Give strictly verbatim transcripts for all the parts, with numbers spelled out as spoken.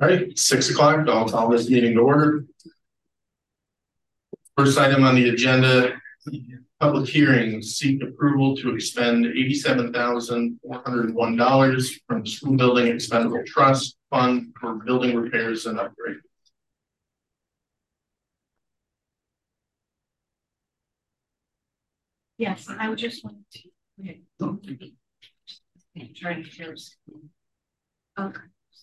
All right, six o'clock, I'll call this meeting to order. First item on the agenda, public hearing, seek approval to expend eighty-seven thousand four hundred one dollars from School Building Expendable Trust Fund for building repairs and upgrades. Yes, I would just want to okay. Try to share. Okay.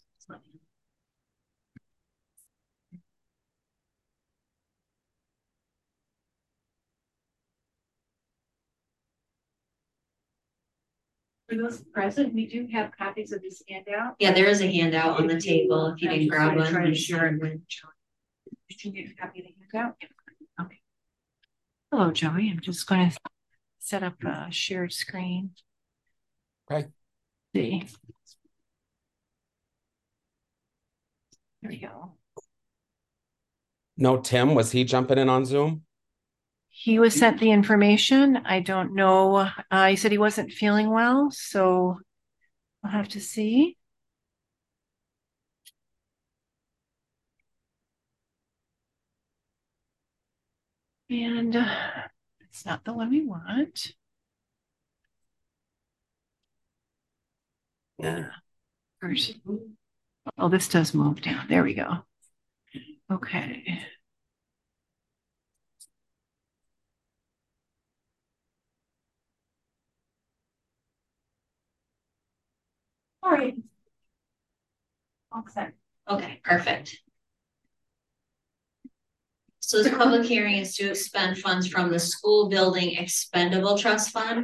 For those present, we do have copies of this handout. Yeah, there is a handout on the table if you didn't grab one. Try to share it with Joey. Did you get a copy of the handout? Okay. Hello, Joey. I'm just going to set up a shared screen. Okay. See. There we go. No, Tim, was he jumping in on Zoom? He was sent the information. I don't know. Uh, he said he wasn't feeling well, so I'll have to see. And uh, it's not the one we want. Yeah. First. Oh, this does move down. There we go. Okay. All right. All set. Okay, perfect. So the public hearing is to expend funds from the School Building Expendable Trust Fund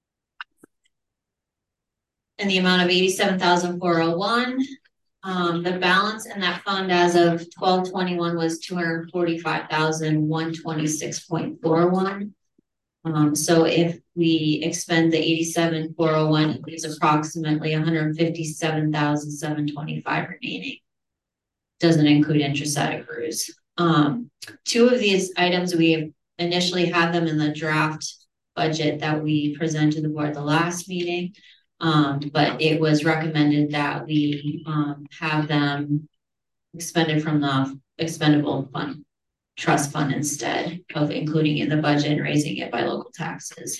in the amount of eighty-seven thousand four hundred one. Um, the balance in that fund as of twelve twenty-one was two hundred forty-five thousand one hundred twenty-six point four one. Um, so if we expend the eighty-seven thousand four hundred one, it leaves approximately one hundred fifty-seven thousand seven hundred twenty-five remaining. Doesn't include interest that accrues. Um, two of these items, we have initially had them in the draft budget that we presented to the board the last meeting. Um, but it was recommended that we um, have them expended from the expendable fund trust fund instead of including in the budget and raising it by local taxes.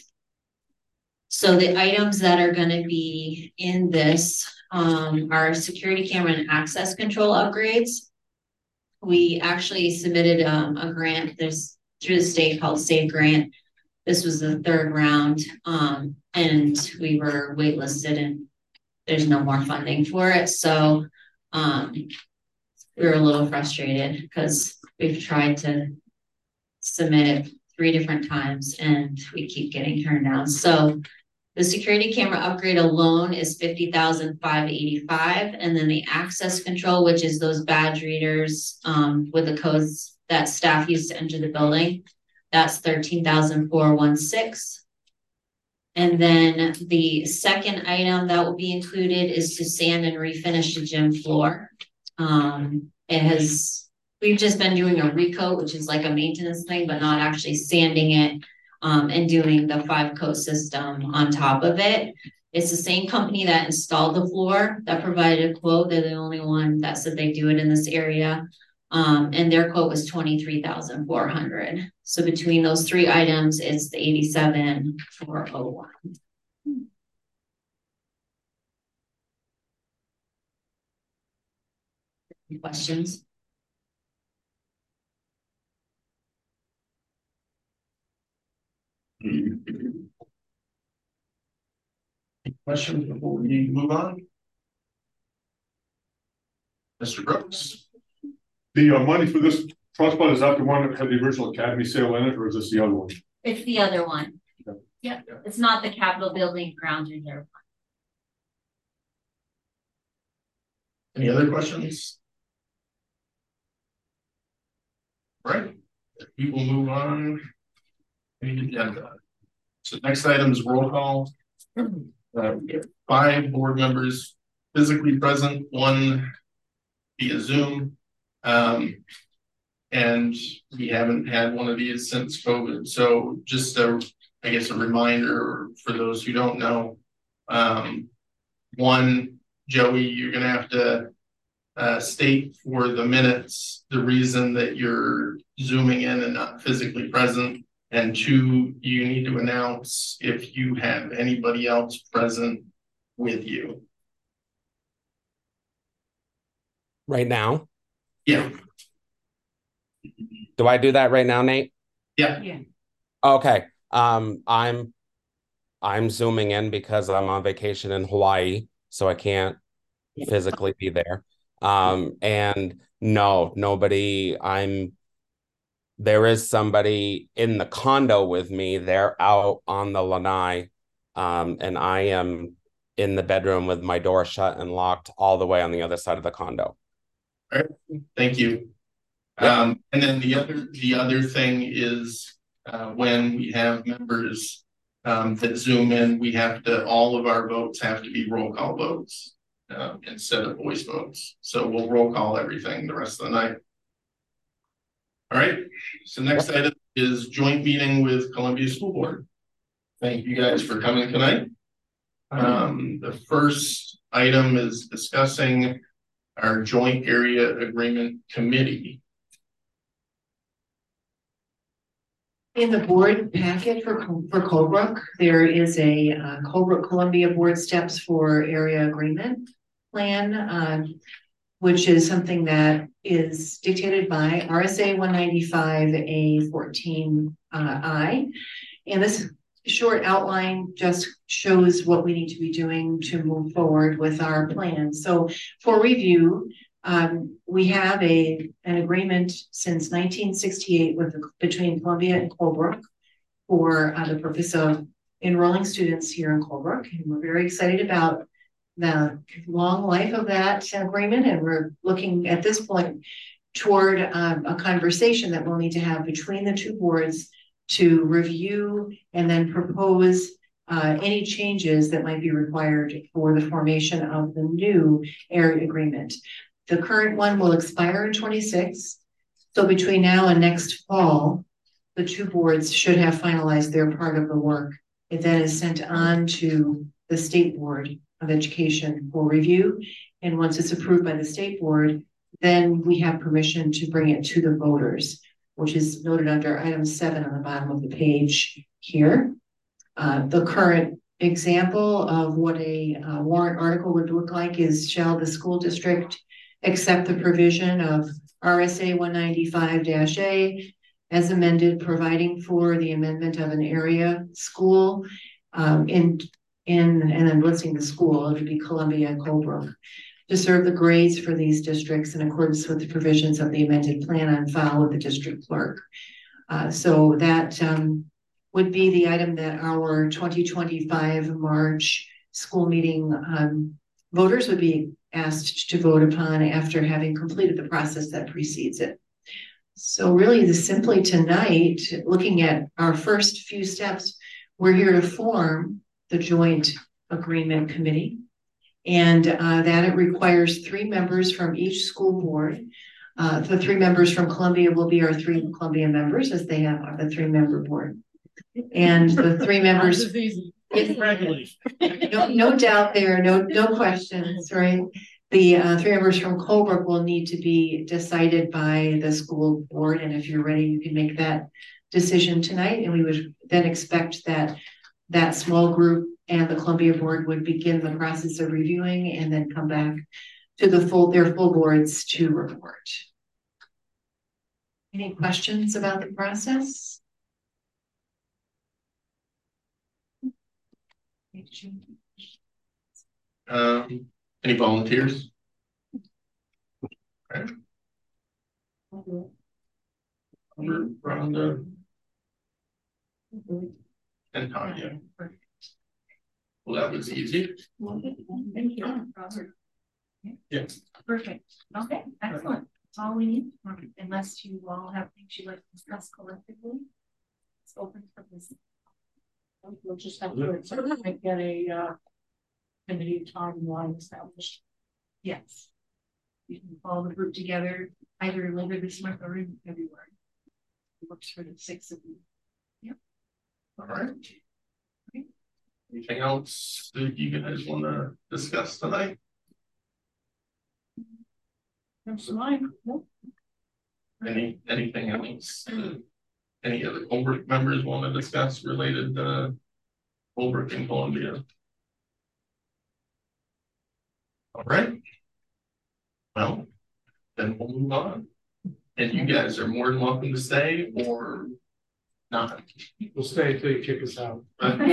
So the items that are going to be in this um, are security camera and access control upgrades. We actually submitted um, a grant there's through the state called SAVE Grant. This was the third round, um, and we were waitlisted and there's no more funding for it. So um, we were a little frustrated because we've tried to submit it three different times and we keep getting turned down. So the security camera upgrade alone is fifty thousand five hundred eighty-five. And then the access control, which is those badge readers um, with the codes that staff use to enter the building, that's thirteen thousand four hundred sixteen. And then the second item that will be included is to sand and refinish the gym floor. Um, it has, we've just been doing a recoat, which is like a maintenance thing, but not actually sanding it um, and doing the five coat system on top of it. It's the same company that installed the floor that provided a quote. They're the only one that said they do it in this area. Um, and their quote was twenty-three thousand four hundred. So between those three items, it's the eighty-seven thousand four hundred one. Any questions? Any questions before we move on? Mister Brooks. The uh, money for this trust fund, is that the one that had the original Academy sale in it, or is this the other one? It's the other one. Okay. Yep. Yeah. It's not the Capitol Building Grounds Reserve. Any other questions? All right, we will move on. Agenda. So next item is roll call. Uh, we have five board members physically present, one via Zoom. Um, and we haven't had one of these since COVID. So just a, I guess, a reminder for those who don't know. Um, one, Joey, you're gonna have to uh, state for the minutes the reason that you're zooming in and not physically present. And two, you need to announce if you have anybody else present with you. Right now? Yeah. Do I do that right now, Nate? Yeah. Yeah. Okay. Um, I'm I'm zooming in because I'm on vacation in Hawaii, so I can't physically be there. Um, and no, nobody, I'm there is somebody in the condo with me. They're out on the lanai. Um, and I am in the bedroom with my door shut and locked all the way on the other side of the condo. All right. Thank you. Yep. Um, and then the other the other thing is uh, when we have members um, that zoom in, we have to all of our votes have to be roll call votes uh, instead of voice votes. So we'll roll call everything the rest of the night. All right. So next item is joint meeting with Columbia School Board. Thank you guys for coming tonight. Um, the first item is discussing our joint area agreement committee. In the board packet for, for Colebrook, there is a uh, Colebrook Columbia Board Steps for Area Agreement Plan, uh, which is something that is dictated by R S A one ninety-five A fourteen uh, I. And this short outline just shows what we need to be doing to move forward with our plan. So for review, Um, we have a an agreement since nineteen sixty-eight with between Columbia and Colebrook for uh, the purpose of enrolling students here in Colebrook, and we're very excited about the long life of that agreement. And we're looking at this point toward um, a conversation that we'll need to have between the two boards to review and then propose uh, any changes that might be required for the formation of the new area agreement. The current one will expire in twenty-six. So between now and next fall, the two boards should have finalized their part of the work. It then is sent on to the State Board of Education for review. And once it's approved by the State Board, then we have permission to bring it to the voters, which is noted under item seven on the bottom of the page here. Uh, the current example of what a uh, warrant article would look like is, shall the school district accept the provision of R S A one ninety-five A as amended, providing for the amendment of an area school um, in, in, and then listing the school, it would be Columbia and Colebrook, to serve the grades for these districts in accordance with the provisions of the amended plan on file with the district clerk. Uh, so that um, would be the item that our twenty twenty-five March school meeting um, voters would be asked to vote upon after having completed the process that precedes it. So really, the simply tonight, looking at our first few steps, we're here to form the joint agreement committee. And uh, that it requires three members from each school board. Uh, the three members from Columbia will be our three Columbia members, as they have the three member board. And the three members, no, no doubt there, no, no questions, right? The uh, three members from Colebrook will need to be decided by the school board. And if you're ready, you can make that decision tonight. And we would then expect that that small group and the Columbia board would begin the process of reviewing and then come back to the full, their full boards to report. Any questions about the process? Um, any volunteers? Okay. Rhonda and Tanya. Well, that was easy. Thank you, Robert. Yes. Perfect. Okay, excellent. That's all we need. Unless you all have things you'd like to discuss collectively. It's open for this. We'll just have to get a uh committee timeline established. Yes. You can follow the group together either later this month or in February. It works for the six of you. Yep. All right. Anything else that you guys want to discuss tonight? That's mine. Nope. Any, anything else? uh, Any other Holbrook members want to discuss related to Holbrook and Columbia? All right. Well, then we'll move on. And you guys are more than welcome to stay or not. We'll stay until you kick us out.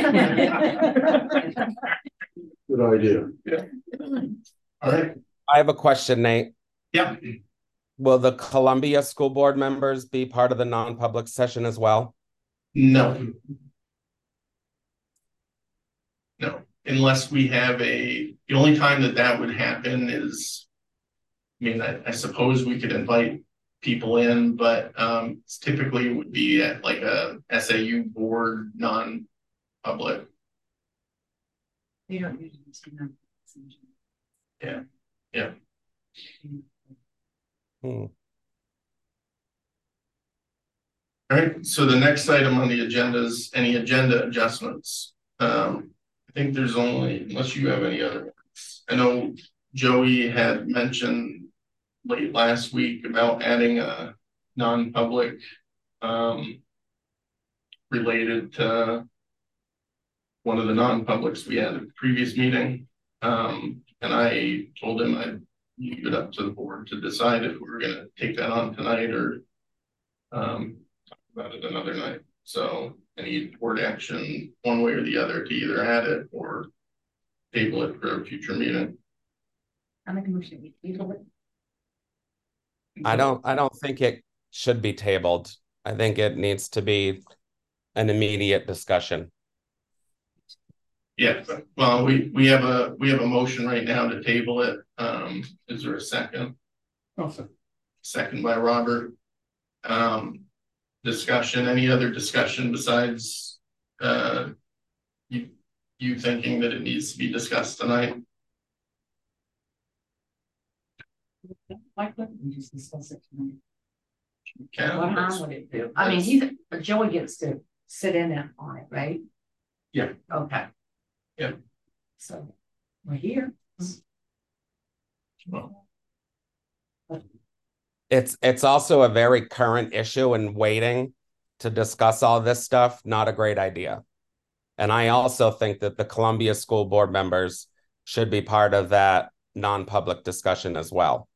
Good idea. All right. I have a question, Nate. Yeah. Will the Columbia School Board members be part of the non-public session as well? No. No, unless we have a, the only time that that would happen is, I mean, I, I suppose we could invite people in, but um, typically it would be at like a S A U board, non-public. You don't usually see them. Yeah, yeah. Hmm. All right, so the next item on the agenda is any agenda adjustments. Um, I think there's only, unless you have any other ones. I know Joey had mentioned late last week about adding a non-public um, related to one of the non-publics we had at the previous meeting. Um, and I told him I'd leave it up to the board to decide if we were going to take that on tonight or um, talk about it another night. So any board action one way or the other to either add it or table it for a future meeting. I make a motion. We table it. I don't I don't think it should be tabled. I think it needs to be an immediate discussion. Yeah, well, we we have a we have a motion right now to table it. Um, is there a second? Awesome. Second by Robert. Um, discussion, any other discussion besides uh you you thinking that it needs to be discussed tonight? Why couldn't we just discuss it tonight? Ken? What harm would it do? I mean, he's, Joey gets to sit in it on it, right? Yeah. Okay. Yeah. So, we're here. Well, It's it's also a very current issue, and waiting to discuss all this stuff, not a great idea. And I also think that the Columbia School Board members should be part of that non-public discussion as well.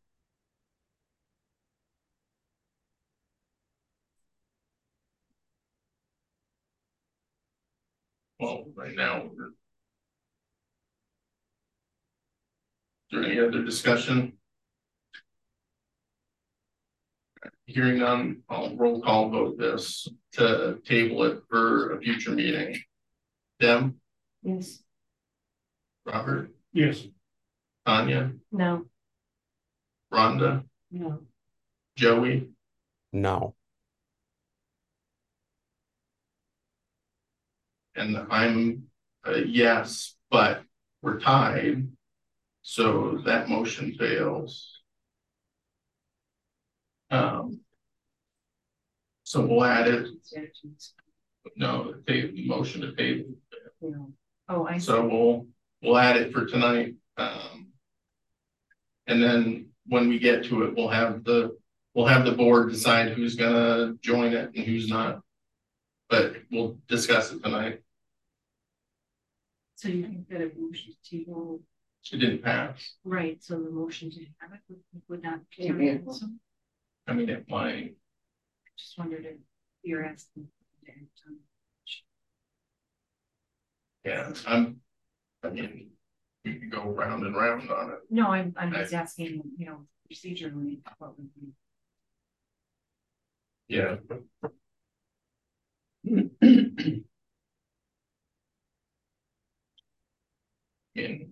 well, right now, we're- is there any other discussion? Hearing none, I'll roll call vote this to table it for a future meeting. Deb, Yes. Robert, Yes. Tanya, No. Rhonda, No. Joey, No. and I'm a yes, but we're tied. So that motion fails. Um. So we'll add it, no, the motion to table. Oh, I see. So we'll, we'll add it for tonight. Um. And then when we get to it, we'll have the, we'll have the board decide who's gonna join it and who's not. But we'll discuss it tonight. So you think that a motion to table, It didn't pass. right, so the motion to have it would, would not Yeah. carry it, so I mean, it might, just wondered if you're asking. to add time. yeah, I'm, I mean, we could go round and round on it. No, I'm, I'm just asking, you know, procedurally, what would be. Yeah. In.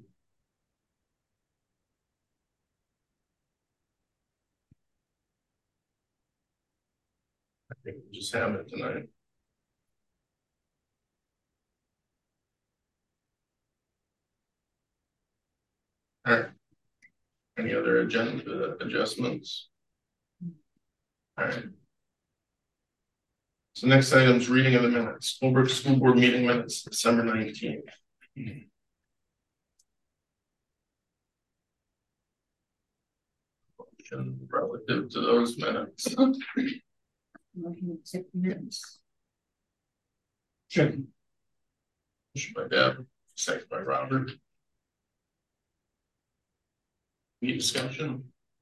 I think we'll just have it tonight. All right. Any other agenda adjustments? All right. So next item is reading of the minutes. Holbrook School Board meeting minutes, December nineteenth. motion relative to those minutes? Second. Motion by Deb, second by Robert. Any discussion?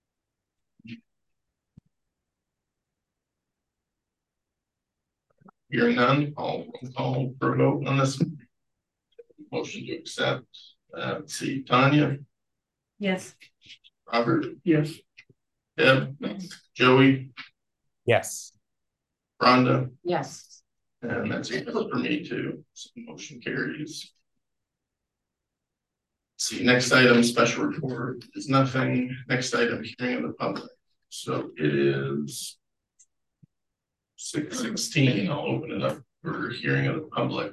Hearing none, I'll call for a vote on this. Motion to accept. Uh, let's see, Tanya, Yes. Robert, Yes. Deb, Joey, Yes. Rhonda, Yes. and that's it for me too. So motion carries. Let's see, next item, special report is nothing. Next item, hearing of the public. So it is six sixteen. I'll open it up for hearing of the public.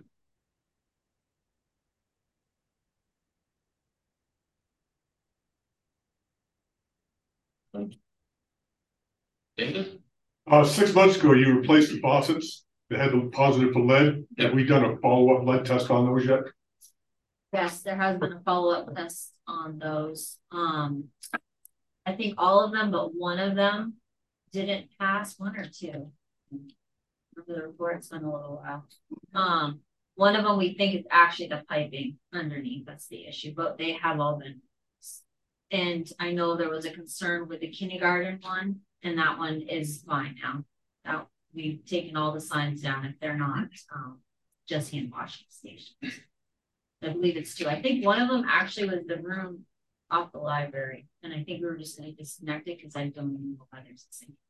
David? Uh, six months ago, you replaced the faucets that had the positive for lead. Have we done a follow-up lead test on those yet? Yes, there has been a follow-up test on those. Um, I think all of them, but one of them didn't pass, one or two. The report's been a little while. Um, one of them we think is actually the piping underneath, that's the issue, but they have all been. And I know there was a concern with the kindergarten one, and that one is fine now. Now, we've taken all the signs down if they're not, um, just hand washing stations. I believe it's two. I think one of them actually was the room off the library, and I think we were just gonna disconnect it because I don't even know why there's the same.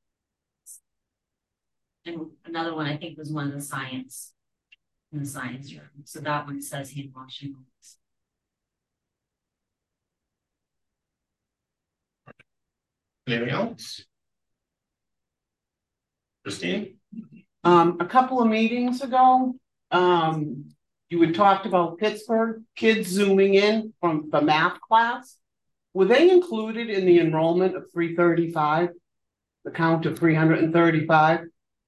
And another one I think was one of the science, in the science room. So that one says hand washing. Anything else? Christine? Um, a couple of meetings ago, um, you had talked about Pittsburgh kids zooming in from the math class. Were they included in the enrollment of three thirty-five? The count of three hundred and thirty-five?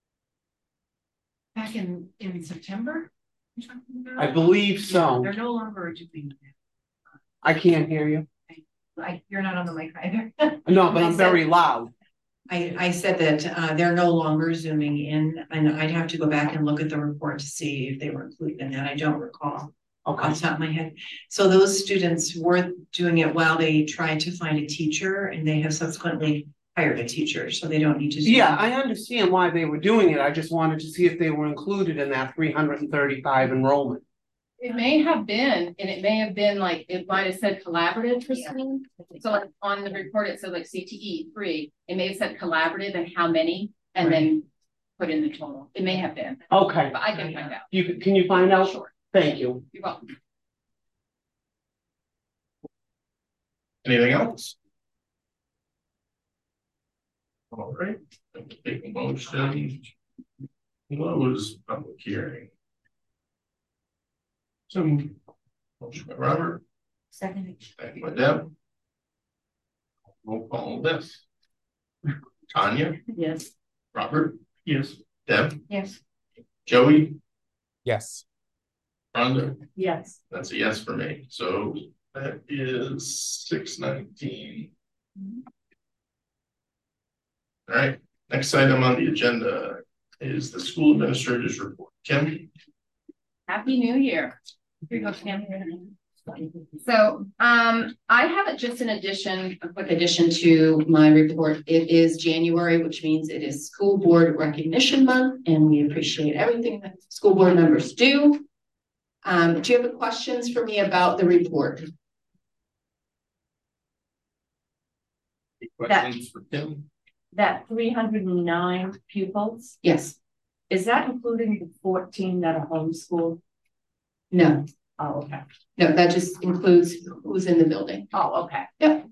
Back in, in September? I believe Yeah, so. they're no longer doing that. I can't hear you. Like, you're not on the mic either. No, but I I'm said- very loud. I, I said that uh, they're no longer zooming in, and I'd have to go back and look at the report to see if they were included in that. I don't recall off Okay. the top of my head. So those students were doing it while they tried to find a teacher, and they have subsequently hired a teacher, so they don't need to. zoom Yeah, in. I understand why they were doing it. I just wanted to see if they were included in that three hundred and thirty-five enrollment. It may have been, and it may have been like, it might have said collaborative, Christine. So like on the report, it said like C T E three, it may have said collaborative and how many, and then put in the total. It may have been, Okay. but I can find out. You can, can you find out? Sure. Thank you. You're welcome. Anything else? All right, take a motion. Close public hearing. So, motion by Robert, Second. second by Deb. Roll call this. Tanya, Yes. Robert, Yes. Deb, Yes. Joey, Yes. Rhonda, Yes. that's a yes for me. So that is six nineteen. All right, next item on the agenda is the school administrator's report. Kim? Happy New Year. Here you go, Tam. So, um, I have it just an addition, a quick addition to my report. It is January, which means it is School Board Recognition Month, and we appreciate everything that school board members do. Um, do you have any questions for me about the report? Any questions for Kim? That three hundred and nine pupils, Yes. is that including the fourteen that are homeschooled? No, Oh, okay. no, that just includes who's in the building. Oh, okay. Yep.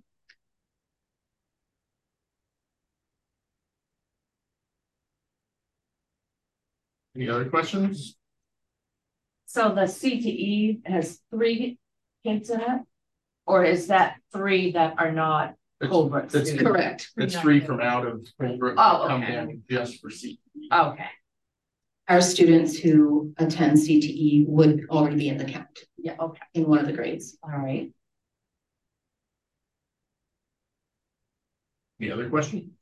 Any other questions? So the C T E has three kids in it? Or is that three that are not Colebrook That's students? Correct. That's three from out of Colebrook Oh, that come okay. down just for C. Okay, Our students who attend C T E would already be in the count yeah, okay, in one of the grades. all right. Any other question?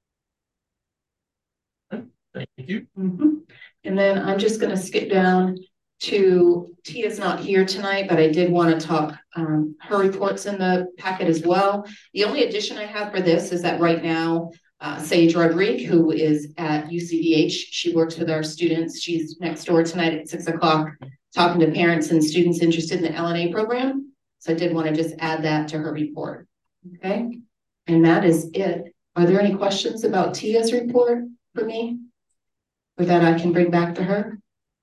Thank you. Mhm. And then I'm just gonna skip down to, Tia's not here tonight, but I did want to talk, um, her reports in the packet as well. The only addition I have for this is that right now, uh, Sage Rodriguez, who is at U C D H, she works with our students. She's next door tonight at six o'clock, talking to parents and students interested in the L N A program. So I did want to just add that to her report. Okay, and that is it. Are there any questions about Tia's report for me? Or that I can bring back to her?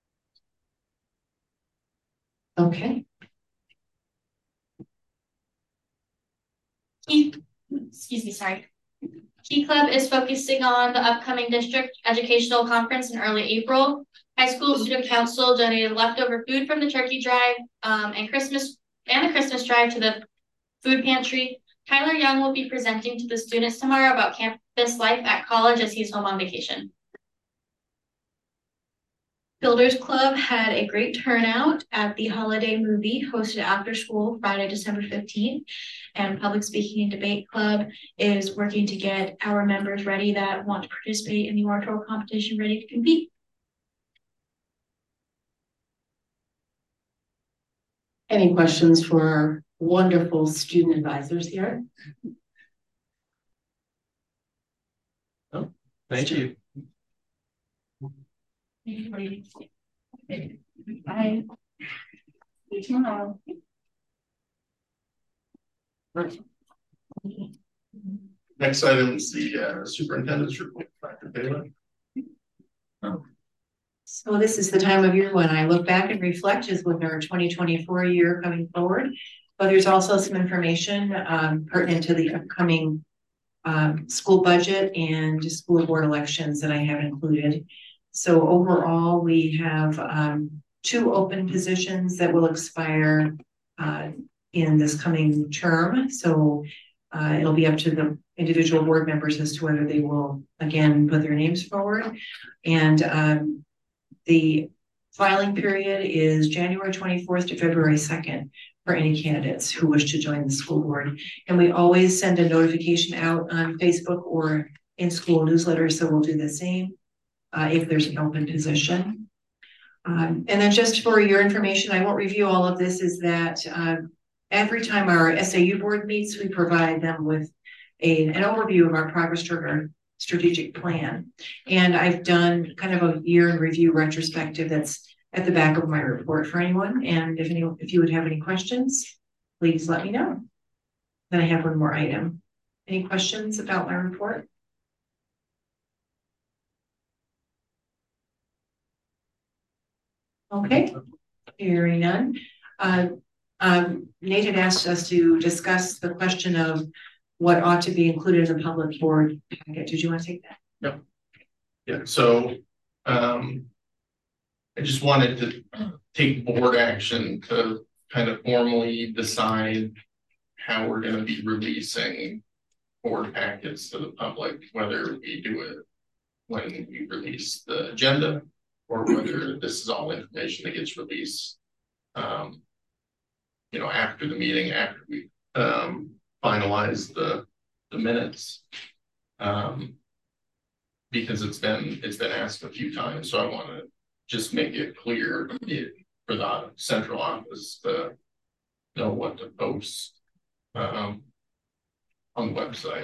Okay. Key, excuse me, sorry. Key Club is focusing on the upcoming district educational conference in early April. High School Student Council donated leftover food from the turkey drive um, and Christmas and the Christmas drive to the food pantry. Tyler Young will be presenting to the students tomorrow about campus life at college as he's home on vacation. Builders Club had a great turnout at the holiday movie hosted after school Friday, December fifteenth. And Public Speaking and Debate Club is working to get our members ready that want to participate in the oratory competition ready to compete. Any questions for our wonderful student advisors here? Oh, thank you. Bye. See you tomorrow. Next item is the uh, superintendent's report. Doctor Baylor. So this is the time of year when I look back and reflect is with our twenty twenty-four year coming forward. But there's also some information um, pertinent to the upcoming um, school budget and school board elections that I have included. So overall, we have um, two open positions that will expire uh, in this coming term. So uh, it'll be up to the individual board members as to whether they will again put their names forward. And um, the filing period is January twenty-fourth to February second for any candidates who wish to join the school board. And we always send a notification out on Facebook or in school newsletters, so we'll do the same uh, if there's an open position. Um, and then just for your information, I won't review all of this, is that um, every time our S A U board meets, we provide them with a, an overview of our progress toward our strategic plan. And I've done kind of a year in review retrospective that's at the back of my report for anyone. And if anyone, if you would have any questions, please let me know. Then I have one more item. Any questions about my report? Okay, hearing none. Uh, um, Nate had asked us to discuss the question of what ought to be included in the public board packet. Did you want to take that? No. Yeah, so um, I just wanted to take board action to kind of formally decide how we're going to be releasing board packets to the public, whether we do it when we release the agenda or whether this is all information that gets released, um, you know, after the meeting, after we um, finalize the, the minutes. Um, because it's been, it's been asked a few times. So I want to just make it clear it, for the central office to know what to post um, on the website.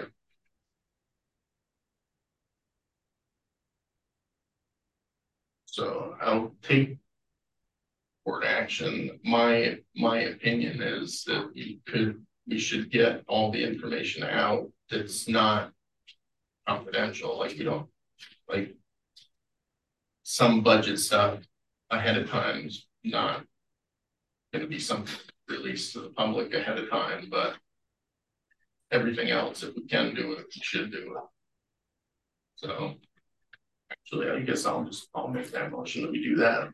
So I'll take board action. My my opinion is that we could we should get all the information out that's not confidential. Like, you know, like some budget stuff ahead of time is not going to be something released to the public ahead of time, but everything else, if we can do it, we should do it. So actually, I guess I'll just I'll make that motion that we do that.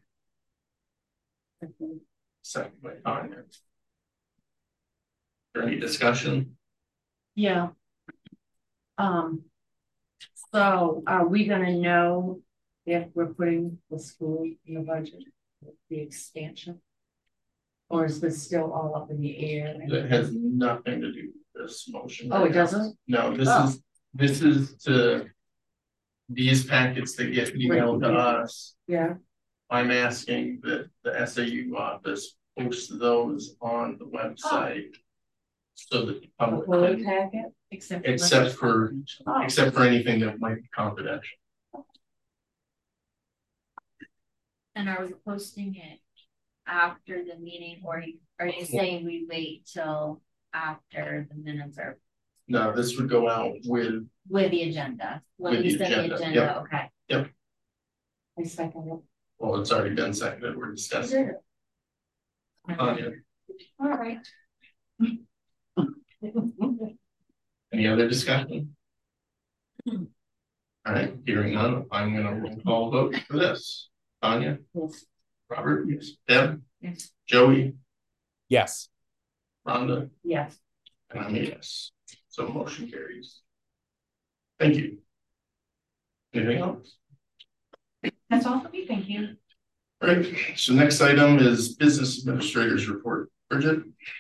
Second by Tanya. Is there any discussion? Yeah. Um, so are we gonna know if we're putting the school in the budget, the expansion? Or is this still all up in the air? That has nothing to do with this motion. Oh, it doesn't? No, this Oh. is this is to these packets that get emailed to us. Yeah. I'm asking that the S A U office post those on the website. So that the public Whole can, packet? Except. except for, except for anything that might be confidential. And are we posting it after the meeting, or are you saying we wait till after the minutes are No, this would go out with, with the agenda? When With you the send the agenda, agenda, yep. okay. yep, I second it. well, it's already been seconded, we're discussing. Tanya, All right. any other discussion? All right, hearing none, I'm gonna roll call vote for this. Tanya? Yes. Robert? Yes. Deb? Yes. Joey? Yes. Rhonda? Yes. And I'm a yes. So motion carries. Thank you. Anything else? That's all for me, thank you. All right, so next item is business administrators report. Bridget?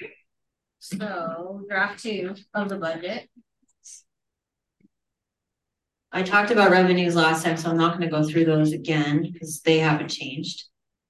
So draft two of the budget. I talked about revenues last time, so I'm not gonna go through those again because they haven't changed.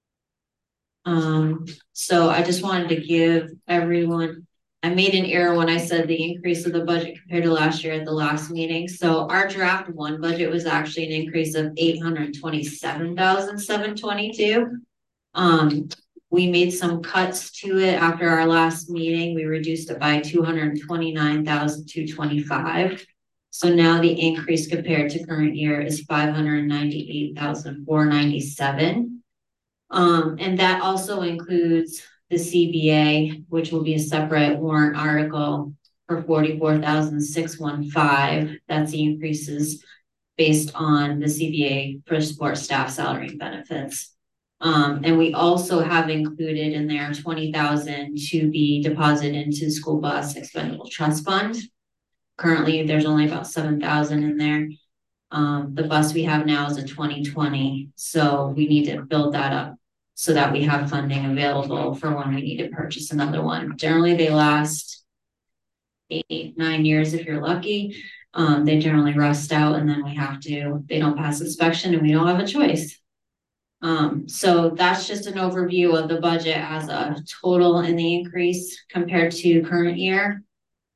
Um, so I just wanted to give everyone, I made an error when I said the increase of the budget compared to last year at the last meeting. So our draft one budget was actually an increase of eight hundred twenty-seven thousand seven hundred twenty-two. Um, we made some cuts to it after our last meeting. We reduced it by two hundred twenty-nine thousand two hundred twenty-five. So now the increase compared to current year is five hundred ninety-eight thousand four hundred ninety-seven. Um, and that also includes the C B A, which will be a separate warrant article for forty-four thousand six hundred fifteen. That's the increases based on the C B A for support staff salary and benefits. Um, and we also have included in there twenty thousand to be deposited into school bus expendable trust fund. Currently, there's only about seven thousand in there. Um, the bus we have now is a twenty twenty, so we need to build that up so that we have funding available for when we need to purchase another one. Generally, they last eight, nine years if you're lucky. Um, they generally rust out and then we have to, they don't pass inspection and we don't have a choice. Um, so that's just an overview of the budget as a total in the increase compared to current year.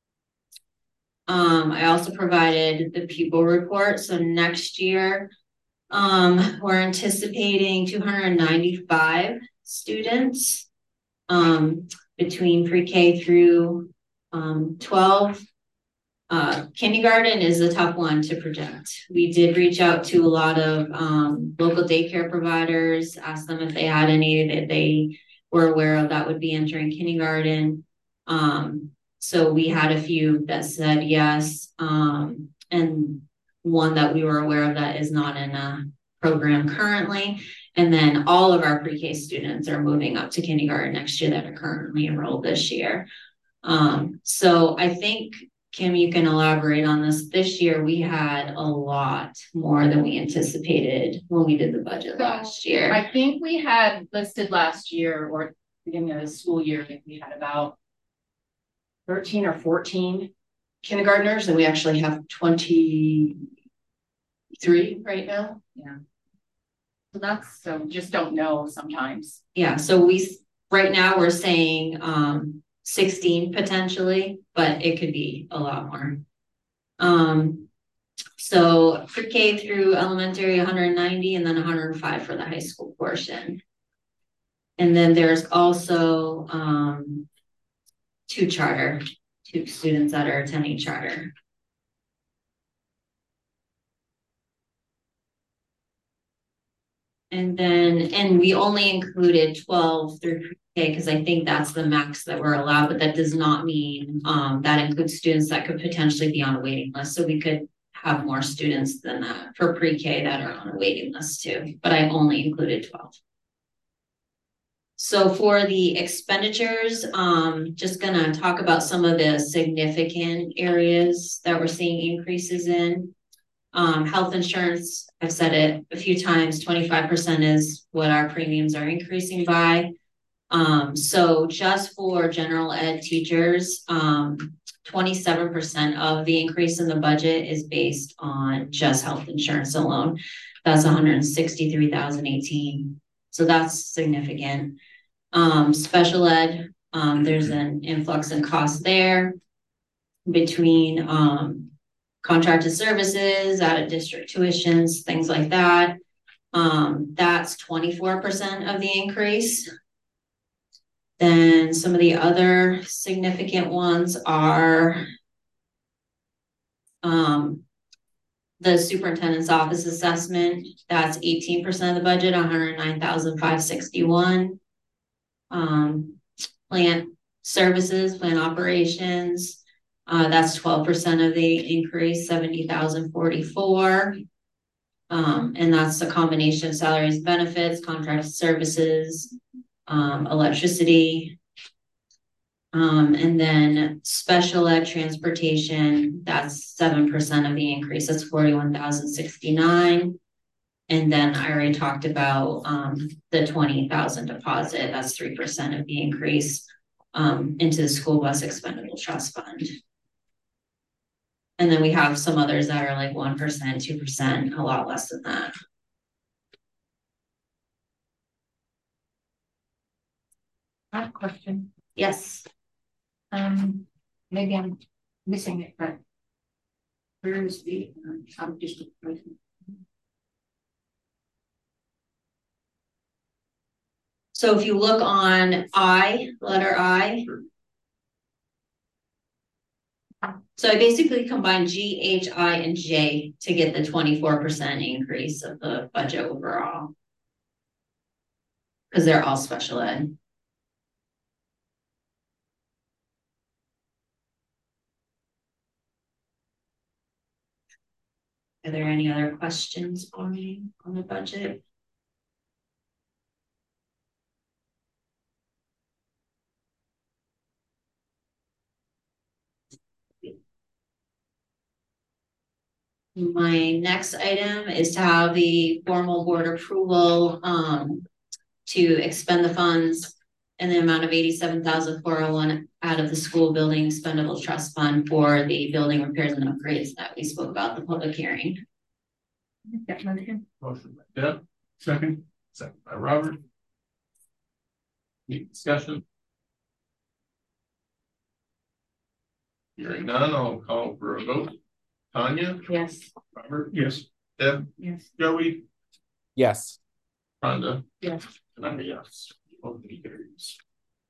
Um, I also provided the pupil report. So next year, um, we're anticipating two hundred ninety-five students, um, between pre-K through, um, twelve. Uh, kindergarten is a tough one to project. We did reach out to a lot of, um, local daycare providers, asked them if they had any that they were aware of that would be entering kindergarten. Um, So we had a few that said yes, um, and one that we were aware of that is not in a program currently. And then all of our pre-K students are moving up to kindergarten next year that are currently enrolled this year. Um, so I think, Kim, you can elaborate on this. This year we had a lot more than we anticipated when we did the budget So, last year. I think we had listed last year or beginning of the school year, I think we had about thirteen or fourteen kindergartners, and we actually have twenty-three right now. Yeah. So that's, so just don't know sometimes. Yeah, so we, right now we're saying um sixteen potentially, but it could be a lot more. Um, so pre-K through elementary, one hundred ninety, and then one hundred five for the high school portion. And then there's also um two charter, two students that are attending charter. And then, and we only included twelve through pre-K because I think that's the max that we're allowed, but that does not mean um, that includes students that could potentially be on a waiting list. So we could have more students than that for pre-K that are on a waiting list too, but I only included twelve. So for the expenditures, um, just gonna talk about some of the significant areas that we're seeing increases in. Um, health insurance, I've said it a few times, twenty-five percent is what our premiums are increasing by. Um, so just for general ed teachers, um, twenty-seven percent of the increase in the budget is based on just health insurance alone. That's one hundred sixty-three thousand eighteen. So that's significant. Um, special ed, um, there's an influx in cost there between um, contracted services, out of district tuitions, things like that. Um, that's twenty-four percent of the increase. Then some of the other significant ones are um, the superintendent's office assessment. That's eighteen percent of the budget, one hundred nine thousand five hundred sixty-one. Um, plant services, plant operations, uh, that's twelve percent of the increase, seventy thousand forty-four. Um, and that's a combination of salaries, benefits, contracted services, um, electricity. Um, and then special ed transportation, that's seven percent of the increase, that's forty-one thousand sixty-nine. And then I already talked about um, the twenty thousand deposit, that's three percent of the increase um, into the school bus expendable trust fund. And then we have some others that are like one percent, two percent, a lot less than that. I have a question. Yes. Um, maybe I'm missing it, but where is the um, out of district placement? So if you look on I, letter I, so I basically combined G, H, I, and J to get the twenty-four percent increase of the budget overall. Because they're all special ed. Are there any other questions for me on the budget? My next item is to have the formal board approval um, to expend the funds in the amount of eighty-seven thousand four hundred one out of the school building expendable trust fund for the building repairs and upgrades that we spoke about in the public hearing. That motion. Motion by Deb, second, second by Robert. Any discussion? Hearing none, I'll call for a vote. Tanya? Yes. Robert? Yes. Deb? Yes. Joey? Yes. Rhonda? Yes. And I'm a yes. Motion carries.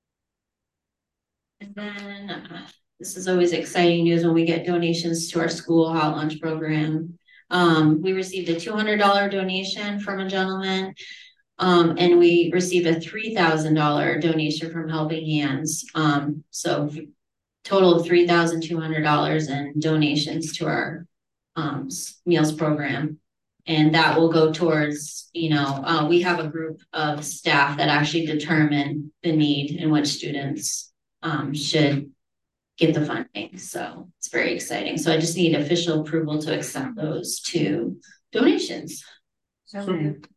And then uh, this is always exciting news when we get donations to our school hot lunch program. Um, we received a two hundred dollar donation from a gentleman, um, and we received a three thousand dollar donation from Helping Hands. Um, so total of three thousand two hundred dollars in donations to our um, meals program. And that will go towards, you know, uh, we have a group of staff that actually determine the need in which students um, should get the funding. So it's very exciting. So I just need official approval to accept those two donations. So moved.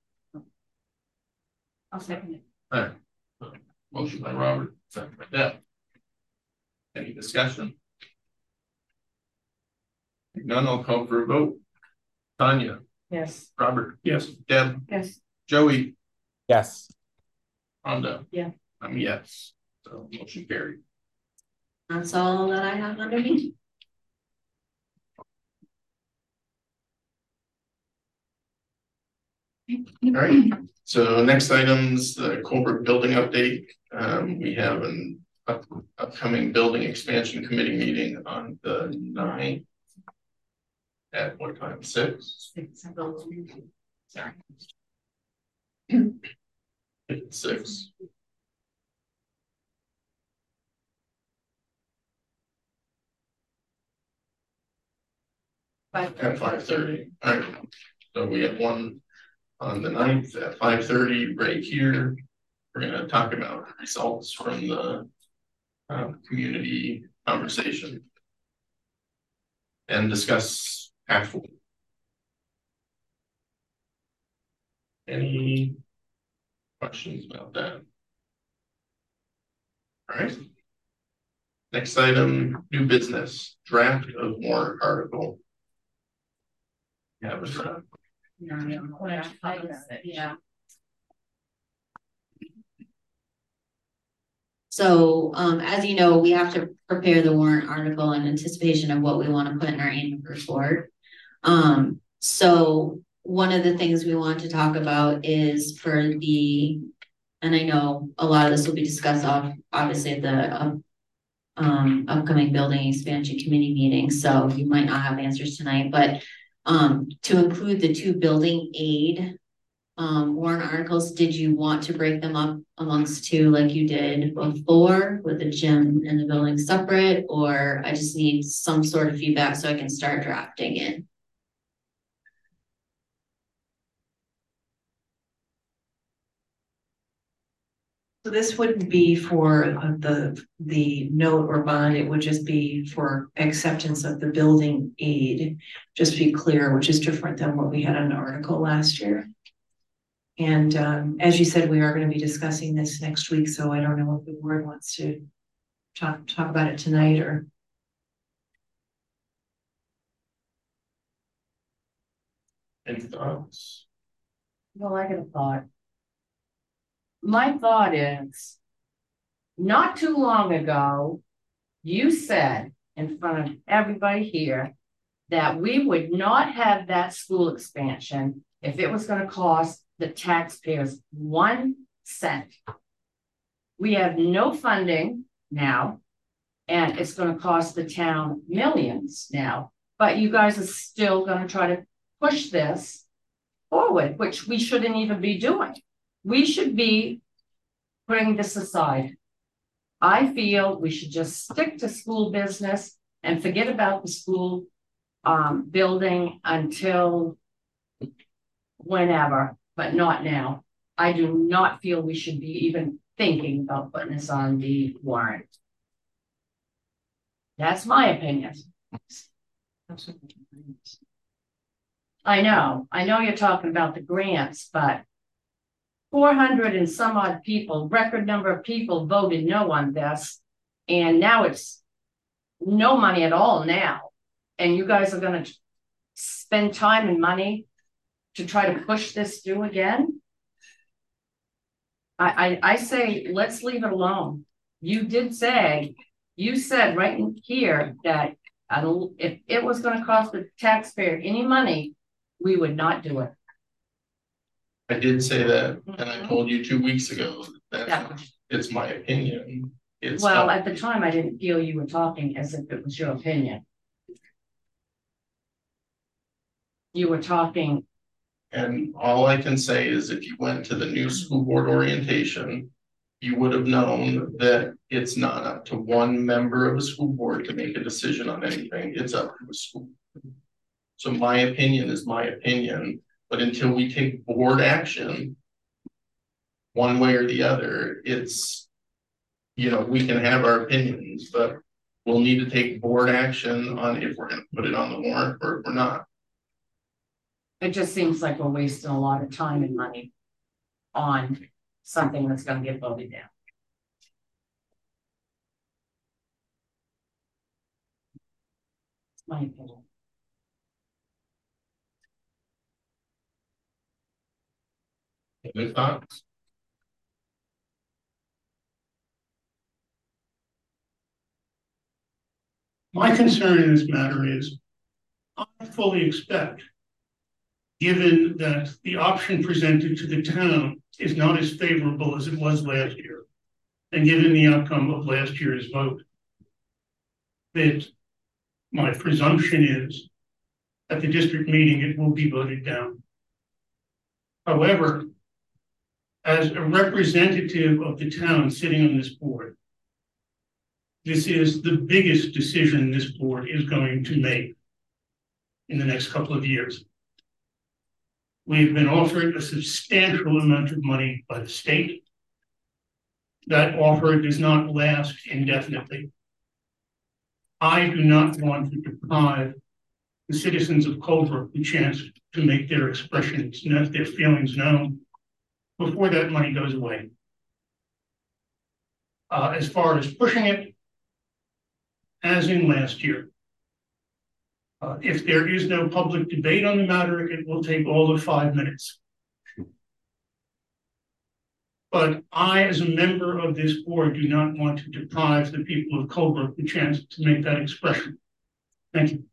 I'll second it. All right. Motion by Robert, second by Deb. Any discussion? If none, I'll call for a vote. Tanya? Yes. Robert? Yes. Deb? Yes. Joey? Yes. Rhonda? Yeah. I'm a yes. So motion carried. That's all that I have under me. All right. So next item's the Colbrook building update. Um, we have an up, upcoming building expansion committee meeting on the ninth. At what time? Six? Six. Sorry. Six. At five thirty. All right. So we have one on the ninth at five thirty right here. We're gonna talk about results from the um, community conversation and discuss actual. Any questions about that? All right. Next item, new business, draft of warrant article. Yeah, it was, uh, Yeah. So, um, as you know, we have to prepare the warrant article in anticipation of what we want to put in our annual report. Um, so one of the things we want to talk about is for the, and I know a lot of this will be discussed off, obviously at the um, um, upcoming building expansion committee meeting, so you might not have answers tonight, but um, to include the two building aid um, warrant articles, did you want to break them up amongst two like you did before with the gym and the building separate, or I just need some sort of feedback so I can start drafting it? So this wouldn't be for uh, the, the note or bond, it would just be for acceptance of the building aid, just to be clear, which is different than what we had on the article last year. And um, as you said, we are going to be discussing this next week, so I don't know if the board wants to talk, talk about it tonight or. any thoughts? Well, I got a thought. My thought is, not too long ago, you said in front of everybody here that we would not have that school expansion if it was going to cost the taxpayers one cent. We have no funding now, and it's going to cost the town millions now, but you guys are still going to try to push this forward, which we shouldn't even be doing. We should be putting this aside. I feel we should just stick to school business and forget about the school um, building until whenever, but not now. I do not feel we should be even thinking about putting this on the warrant. That's my opinion. I know, I know you're talking about the grants, but four hundred and some odd people, record number of people voted no on this. And now it's no money at all now. And you guys are going to spend time and money to try to push this through again. I, I, I say, let's leave it alone. You did say, you said right in here that uh, if it was going to cost the taxpayer any money, we would not do it. I did say that, and I told you two weeks ago that Yeah. it's my opinion. It's Well, up- at the time, I didn't feel you were talking as if it was your opinion. You were talking. And all I can say is if you went to the new school board orientation, you would have known that it's not up to one member of a school board to make a decision on anything. It's up to the school. So my opinion is my opinion, but until we take board action, one way or the other, it's, you know, we can have our opinions, but we'll need to take board action on if we're going to put it on the warrant or if we're not. It just seems like we're wasting a lot of time and money on something that's going to get voted down. It's my opinion. Any thoughts? My concern in this matter is I fully expect, given that the option presented to the town is not as favorable as it was last year, and given the outcome of last year's vote, that my presumption is at the district meeting it will be voted down. However, as a representative of the town sitting on this board, this is the biggest decision this board is going to make in the next couple of years. We've been offered a substantial amount of money by the state. That offer does not last indefinitely. I do not want to deprive the citizens of Colebrook the chance to make their expressions, their feelings known before that money goes away. Uh, as far as pushing it, as in last year. Uh, if there is no public debate on the matter, it will take all of five minutes. But I, as a member of this board, do not want to deprive the people of Colebrook the chance to make that expression. Thank you.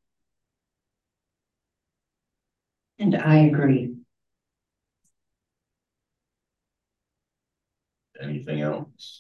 And I agree. Anything else?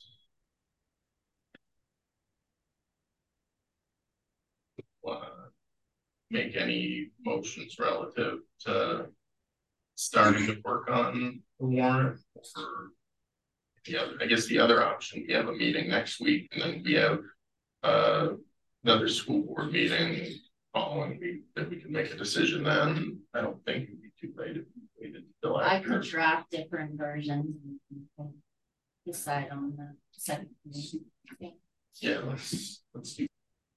Uh, make any motions relative to starting to work on the warrant for the other, I guess the other option, we have a meeting next week and then we have uh another school board meeting following week that we can make a decision then. I don't think it'd be too late if we waited until I after. could draft different versions and decide on the second. Yeah, let's let's do.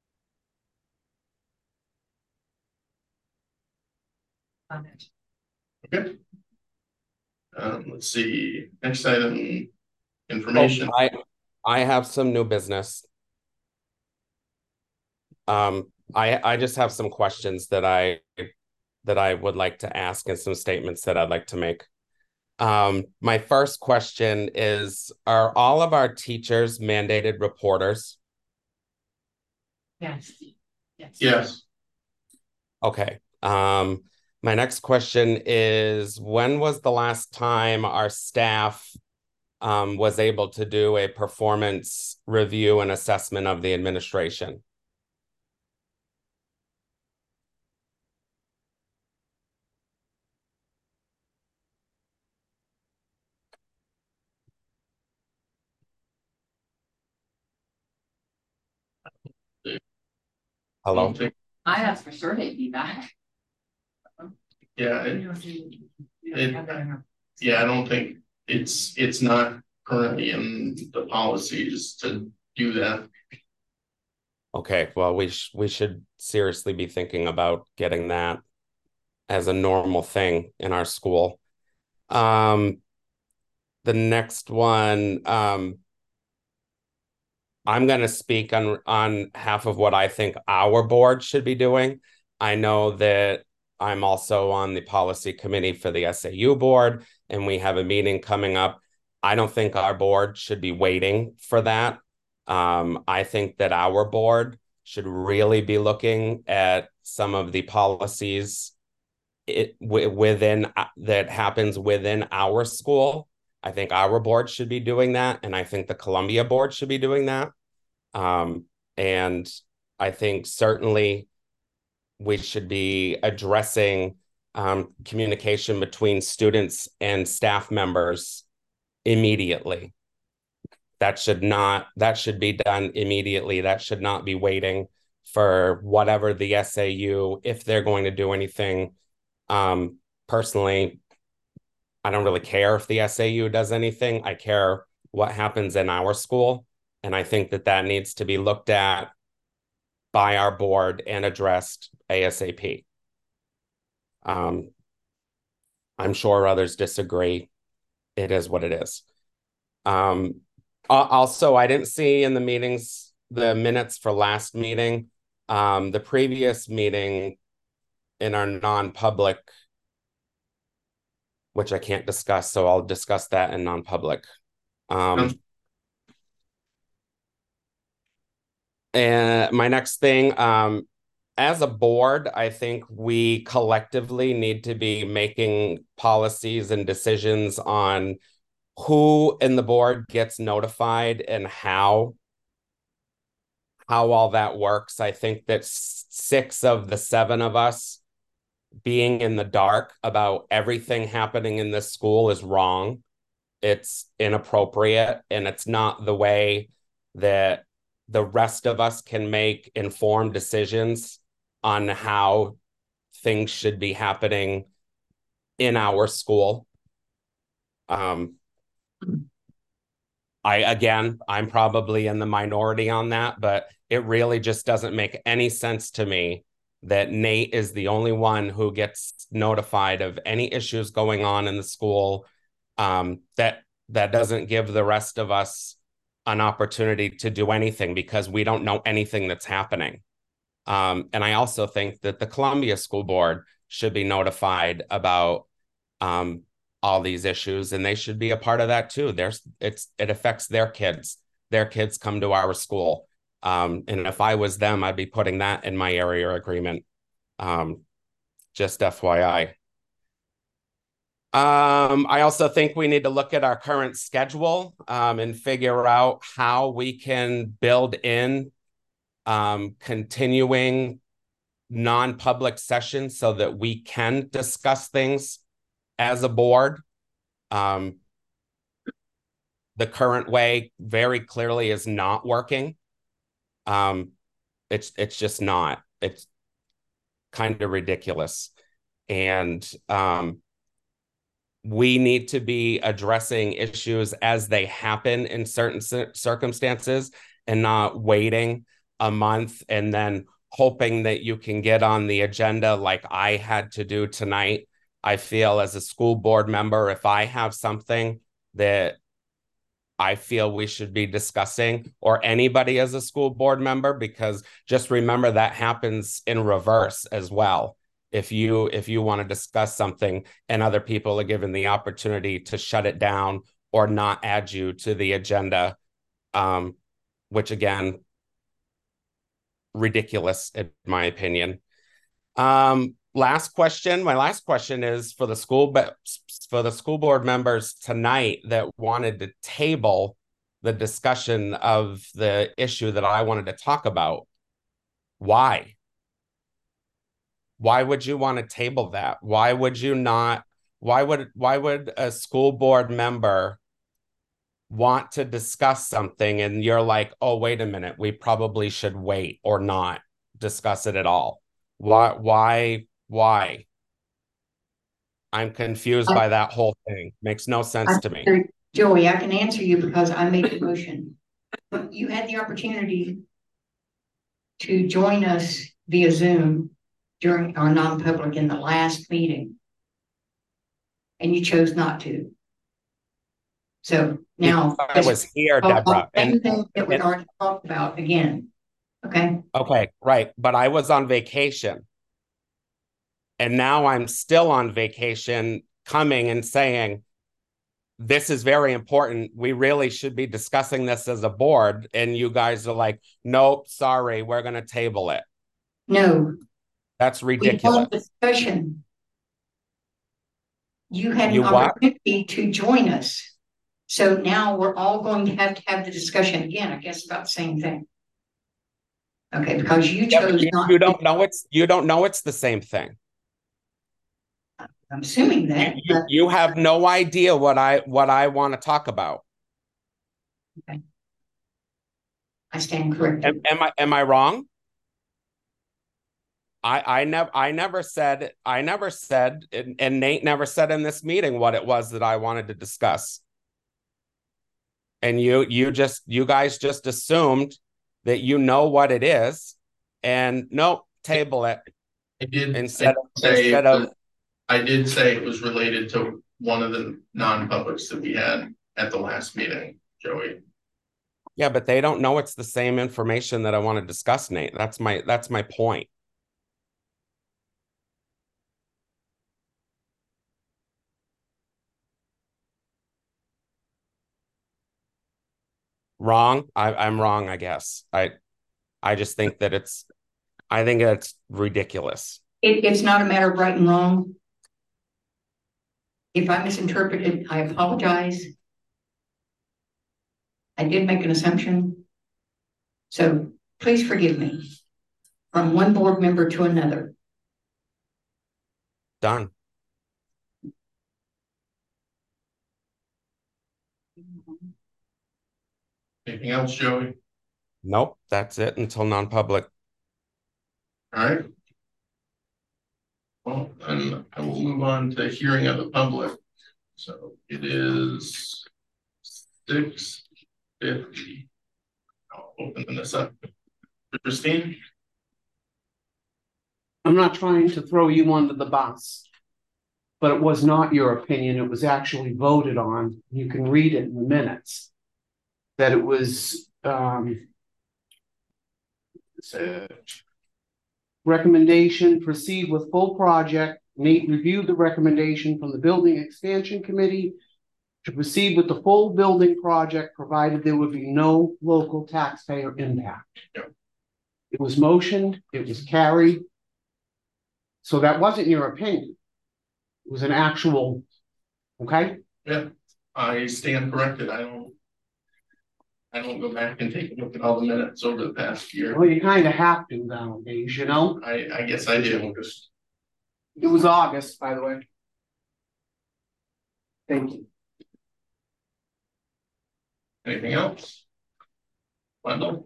On it. Okay. Um, let's see, next item, information. Oh, I, I have some new business. Um, I, I just have some questions that I, that I would like to ask and some statements that I'd like to make. Um, my first question is, are all of our teachers mandated reporters? Yes. Yes. Yes. Okay. Um, my next question is, when was the last time our staff um, was able to do a performance review and assessment of the administration? Hello? I asked for survey feedback. Yeah, it, it, yeah, I don't think it's, it's not currently in the policies to do that. Okay, well, we sh we should seriously be thinking about getting that as a normal thing in our school. Um, the next one, um, I'm going to speak on on half of what I think our board should be doing. I know that I'm also on the policy committee for the S A U board, and we have a meeting coming up. I don't think our board should be waiting for that. Um, I think that our board should really be looking at some of the policies it within uh, that happens within our school. I think our board should be doing that, and I think the Columbia board should be doing that. Um, and I think certainly we should be addressing um, communication between students and staff members immediately. That should not, that should be done immediately. That should not be waiting for whatever the S A U, if they're going to do anything. Um, personally, I don't really care if the S A U does anything. I care what happens in our school. And I think that that needs to be looked at by our board and addressed ASAP. Um, I'm sure others disagree. It is what it is. Um, also, I didn't see in the meetings, the minutes for last meeting, um, the previous meeting in our non-public, which I can't discuss, so I'll discuss that in non-public. Um, and my next thing, um, as a board, I think we collectively need to be making policies and decisions on who in the board gets notified and how, how all that works. I think that six of the seven of us being in the dark about everything happening in this school is wrong. It's inappropriate, and it's not the way that the rest of us can make informed decisions on how things should be happening in our school. Um, I, again, I'm probably in the minority on that, but it really just doesn't make any sense to me that Nate is the only one who gets notified of any issues going on in the school. Um, that, that doesn't give the rest of us an opportunity to do anything because we don't know anything that's happening. Um, and I also think that the Columbia School Board should be notified about um, all these issues, and they should be a part of that too. There's it's it affects their kids. Their kids come to our school. Um, and if I was them, I'd be putting that in my area agreement. Um, just F Y I. Um, I also think we need to look at our current schedule um, and figure out how we can build in um, continuing non-public sessions so that we can discuss things as a board. Um, the current way very clearly is not working. Um, it's it's just not. It's kind of ridiculous. And um, we need to be addressing issues as they happen in certain circumstances and not waiting a month and then hoping that you can get on the agenda like I had to do tonight. I feel as a school board member, if I have something that I feel we should be discussing, or anybody as a school board member, because just remember that happens in reverse as well. If you if you want to discuss something and other people are given the opportunity to shut it down or not add you to the agenda, um, which again, ridiculous in my opinion. Um, last question. My last question is for the school, but for the school board members tonight that wanted to table the discussion of the issue that I wanted to talk about. Why? Why would you want to table that? Why would you not? Why would why would a school board member want to discuss something and you're like, oh, wait a minute, we probably should wait or not discuss it at all? Why, why, why? I'm confused by that whole thing. Makes no sense to me. Joey, I can answer you because I made the motion. You had the opportunity to join us via Zoom during our non-public in the last meeting, and you chose not to. So now I was here, Deborah. Everything that we already talked about again. Okay. Okay, right. But I was on vacation. And now I'm still on vacation, coming and saying, this is very important. We really should be discussing this as a board. And you guys are like, nope, sorry, we're going to table it. No. That's ridiculous. We had a discussion. You had you an opportunity what? to join us. So now we're all going to have to have the discussion again, I guess, about the same thing. Okay, because you chose yeah, you, not you don't to. know it's you don't know it's the same thing. I'm assuming that. You, you, you have no idea what I what I want to talk about. Okay. I stand corrected. Am, am I am I wrong? I I never I never said I never said and, and Nate never said in this meeting what it was that I wanted to discuss. And you you just you guys just assumed that you know what it is, and nope, table it. I did instead I of say instead was, of I did say it was related to one of the non-publics that we had at the last meeting, Joey. Yeah, but they don't know it's the same information that I want to discuss, Nate. That's my that's my point. Wrong. I, I'm wrong, I guess. I I just think that it's I think it's ridiculous. It, it's not a matter of right and wrong. If I misinterpreted, I apologize. I did make an assumption. So please forgive me. From one board member to another. Done. Anything else, Joey? Nope, that's it until non-public. All right. Well, then I will move on to hearing of the public. So it is six fifty. I'll open this up. Christine? I'm not trying to throw you under the bus, but it was not your opinion. It was actually voted on. You can read it in the minutes. that it was, um. it's a recommendation, proceed with full project. Nate reviewed the recommendation from the building expansion committee to proceed with the full building project, provided there would be no local taxpayer impact. Yep. It was motioned, it was carried. So that wasn't your opinion. It was an actual, okay? Yeah, I stand corrected. I don't. I don't go back and take a look at all the minutes over the past year. Well, you kind of have to nowadays, you know? I, I guess I do. It was August, by the way. Thank you. Anything else? Wendell?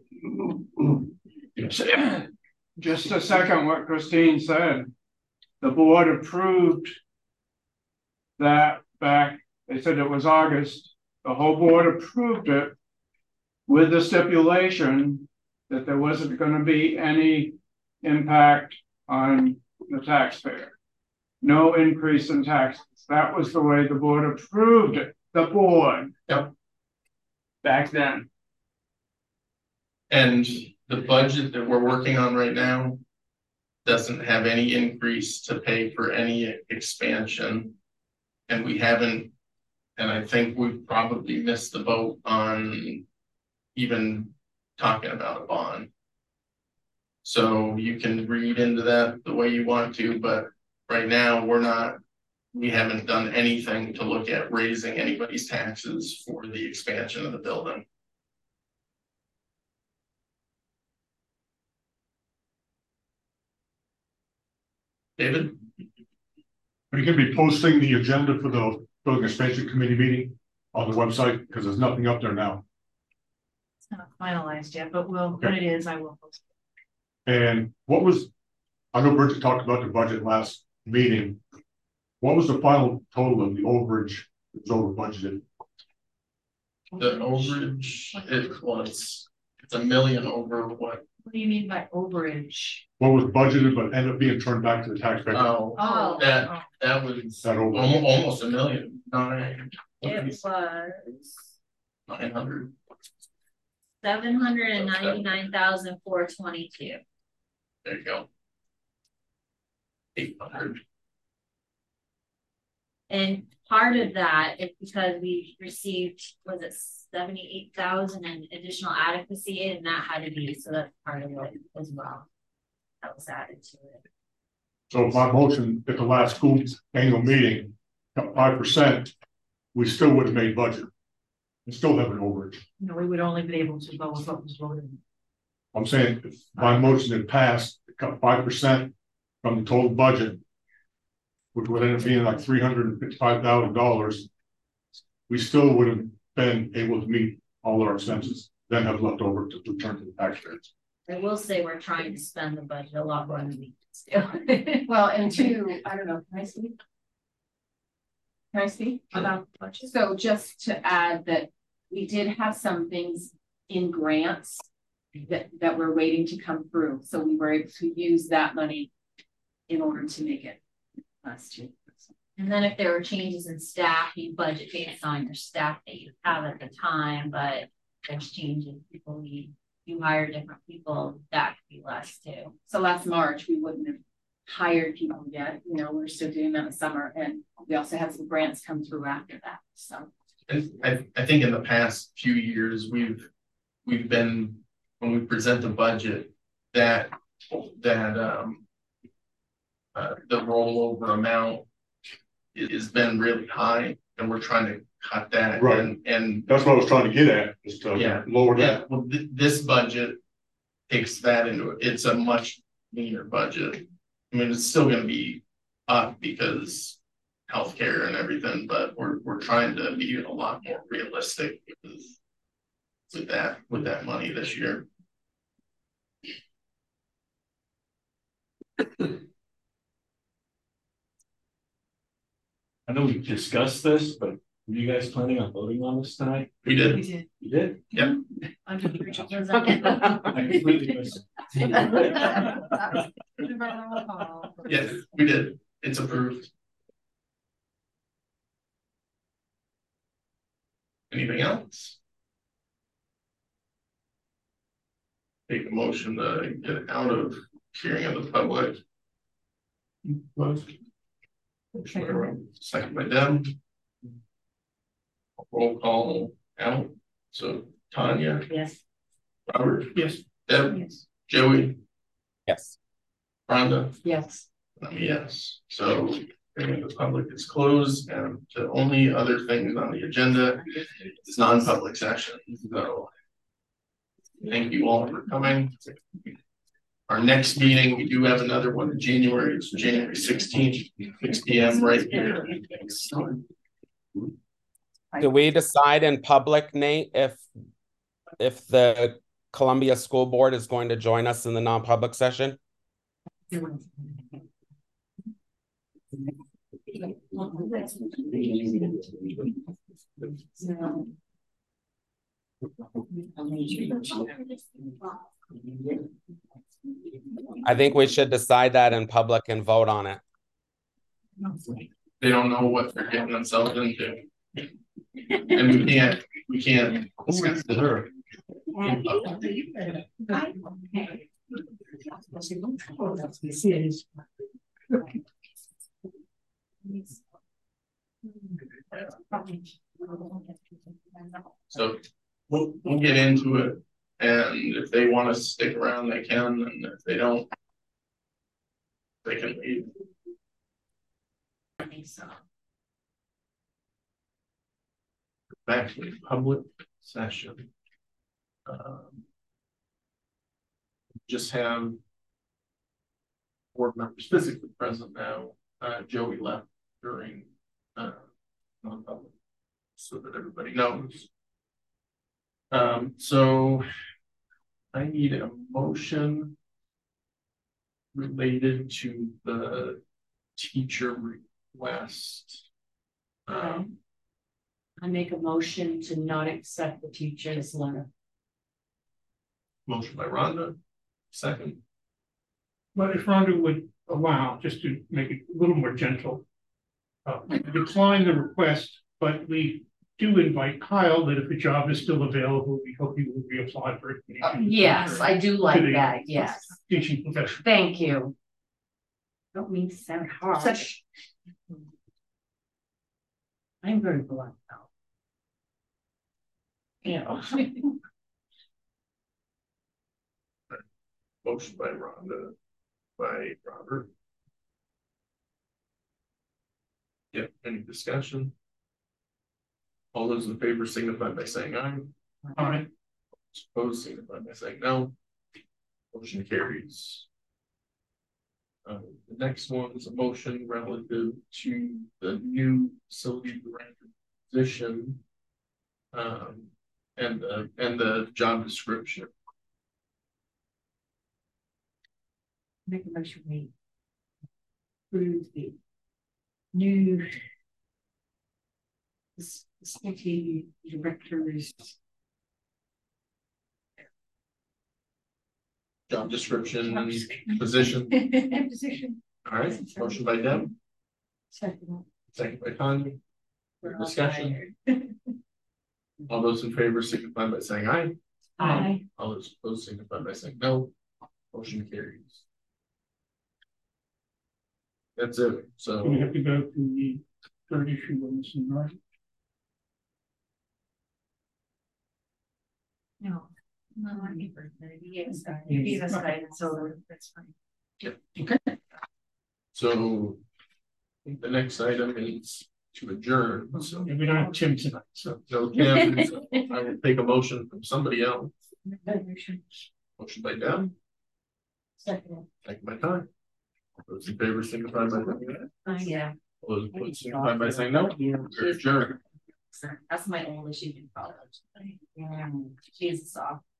Just to second what Christine said, the board approved that back, they said it was August, the whole board approved it with the stipulation that there wasn't going to be any impact on the taxpayer. No increase in taxes. That was the way the board approved it, the board. Yep. Back then. And the budget that we're working on right now doesn't have any increase to pay for any expansion. And we haven't, and I think we've probably missed the boat on even talking about a bond. So you can read into that the way you want to, but right now we're not, we haven't done anything to look at raising anybody's taxes for the expansion of the building. David? Are you gonna be posting the agenda for the building expansion committee meeting on the website? Because there's nothing up there now. It's not finalized yet, but we'll, Okay. when it is, I will post And what was, I know Bridget talked about the budget last meeting. What was the final total of the overage that was over budgeted? The overage, it was, it's a million over what? What do you mean by overage? What was budgeted but ended up being turned back to the taxpayer? Oh, Oh. that, that was That over. almost, almost a million, nine, It was nine hundred. Seven hundred and ninety-nine thousand four twenty-two. There you go. Eight hundred. And part of that is because we received, was it seventy-eight thousand in additional adequacy, and that had to be, so that's part of it as well. That was added to it. So if my motion at the last school annual meeting, got five percent, we still would have made budget. We still have an overage. You know, we would only be able to vote what was voted. I'm saying if my motion had passed, it cut five percent from the total budget, which would end up being like three hundred and fifty-five thousand dollars, we still would have been able to meet all our expenses, then have left over to return to the taxpayers. I will say we're trying to spend the budget a lot more than we do. Well, and two, I don't know, can I speak? Can I speak about the budget? So just to add that we did have some things in grants that, that we're waiting to come through. So we were able to use that money in order to make it last year. And then if there were changes in staff, you budget based on your staff that you have at the time, but there's changes, people leave, you hire different people, that could be less too. So last March, we wouldn't have hired people yet, you know, we're still doing that in the summer, and we also had some grants come through after that, so. And I, I think in the past few years, we've, we've been, when we present the budget, that, that, um, uh, the rollover amount has been really high, and we're trying to cut that. Right. And, and That's what I was trying to get at, is to Yeah. lower yeah, that. well, th- this budget takes that into it. It's a much leaner budget. I mean, it's still gonna be up because healthcare and everything, but we're, we're trying to be a lot more realistic with, with that, with that money this year. I know we discussed this, but were you guys planning on voting on this tonight? We did. We did. You did? Yep. Under the Richard I completely missed Yes, we did. It's approved. Anything else? take a motion to get out of hearing of the public. Close. Second by Deb. Roll call out. So Tanya. Yes. Robert. Yes. Deb. Yes. Joey. Yes. Rhonda. Yes. Um, yes. So hearing of the public is closed, and the only other thing on the agenda is non-public session. So thank you all for coming. Our next meeting, we do have another one in January. It's January sixteenth, six P M right here. Do we decide in public, Nate, if if the Columbia School Board is going to join us in the non-public session? I think we should decide that in public and vote on it. They don't know what they're getting themselves into. And we can't, we can't discuss it. So we'll, we'll get into it, and if they want to stick around, they can, and if they don't, they can leave. I think so. Back to the public session. Um, just have board members physically present now. Uh, Joey left during uh, non-public, so that everybody knows. Um, so I need a motion related to the teacher request. Um, I make a motion to not accept the teacher's letter. Motion by Rhonda, second. But if Rhonda would allow, just to make it a little more gentle, uh, decline the request, but we do invite Kyle that if the job is still available, we hope he will reapply for it. Uh, yes, I do like to the that, yes. Teaching profession. Thank you. Don't mean to sound harsh. Such- I'm very blunt though. Yeah. Motion by Rhonda, by Robert. Yep, any discussion? All those in favor signify by saying aye. Aye. Opposed signify by saying no. Motion carries. Uh, the next one is a motion relative to the new facility director position. Um, and the, and the job description. Make a motion we approve the new facility directors. Job description and position. Position. All right, motion by Deb, Second. second by Tanya. Discussion. All those in favor signify by saying aye. Aye. All those opposed signify by saying no. Motion carries. That's it. So We have to go to the third issue on this, right? No. No, I need birthday. Yes, I gave us guidance, so that's fine. Yep. Okay. So I think the next item is to adjourn. So And we don't have Tim tonight, so. no Tim, so I will take a motion from somebody else. Motion. Motion by Deb, Second. second by Ty. All those in favor signify by saying aye. Uh, yeah. All those opposed signify by saying no. We're adjourned. That's my only issue in college. Yeah, she's soft.